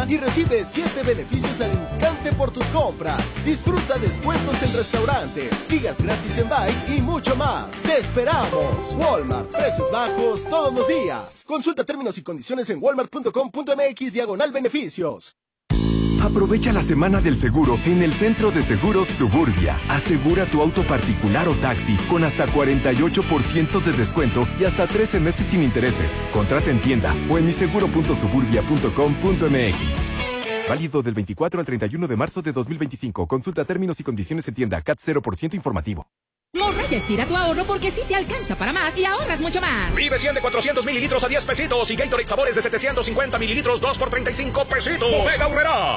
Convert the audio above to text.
y recibe 7 beneficios al instante por tus compras. Disfruta descuentos en restaurantes, gigas gratis en Bait y mucho más. ¡Te esperamos! Walmart, precios bajos todos los días. Consulta términos y condiciones en walmart.com.mx/beneficios. Aprovecha la semana del seguro en el Centro de Seguros Suburbia. Asegura tu auto particular o taxi con hasta 48% de descuento y hasta 13 meses sin intereses. Contrata en tienda o en miseguro.suburbia.com.mx. Válido del 24 al 31 de marzo de 2025. Consulta términos y condiciones en tienda. CAT 0% informativo. Morraya estira tu ahorro porque sí te alcanza para más y ahorras mucho más. Vive 100 de 400 mililitros a 10 pesitos y Gatorade sabores de 750 mililitros 2 por 35 pesitos. Bodega Aurrerá.